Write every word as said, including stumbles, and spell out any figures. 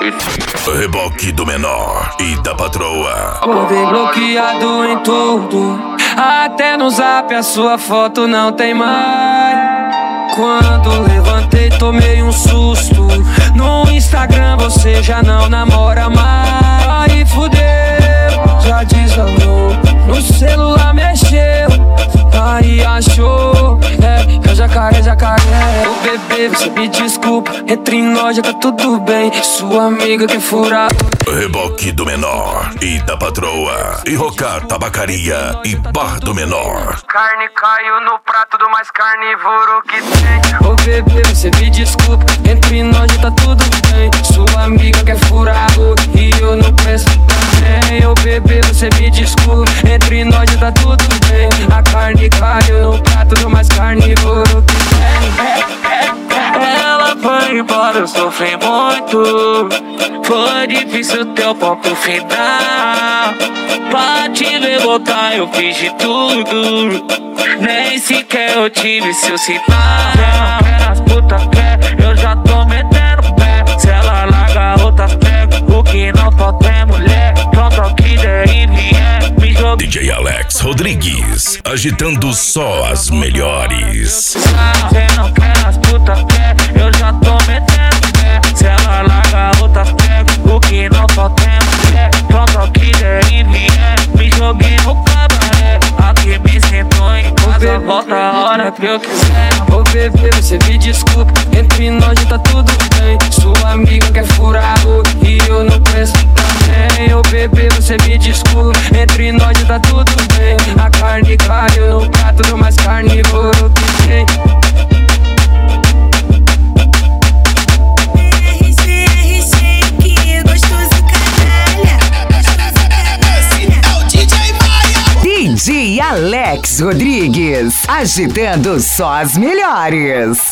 Reboque do menor e da patroa. Acordei bloqueado em tudo, até no zap a sua foto não tem mais. Quando levantei tomei um susto, no Instagram você já não namora mais. Aí fudeu, já desvalou, no celular mexeu, aí achou, é, é jacaré, jacaré. Ô bebê, você me desculpa, entre nós já tá tudo bem, sua amiga quer furar. Reboque do menor e da patroa. E Rocar Tabacaria e Bar do Menor. Carne caiu no prato do mais carnívoro que tem. Ô bebê, você me desculpa, entre nós já tá tudo bem, sua amiga quer furar e eu não presto também. Ô bebê, você me desculpa, entre nós já tá tudo bem, a carne caiu no prato do mais carnívoro que tem. Ela foi embora, eu sofri muito, foi difícil teu ponto final. Pra te ver voltar eu fiz de tudo, nem sequer eu tive seu sinal. Ela quer as putas quer, eu já tô metendo pé. Se ela larga outras pega, o que não falta é mulher. Pronto ao que der e vier, me joga. D J Alex Rodrigues, agitando só as melhores. Cê não quer as putas quer, eu já tô metendo pé. Se ela larga outras pega, o que não falta é mulher. Pronto ao que der e vier, me joguei no cabaré. Aqui me sentou em casa, volta a hora que eu quiser. Ô bebê, você me desculpa, entre nós já tá tudo bem, sua amiga quer furar e eu não presto também. Ô bebê, você me desculpa, entre nós já tá tudo bem, a carne caiu no prato do mais carnívoro que tem. D J Alex Rodrigues, agitando só as melhores.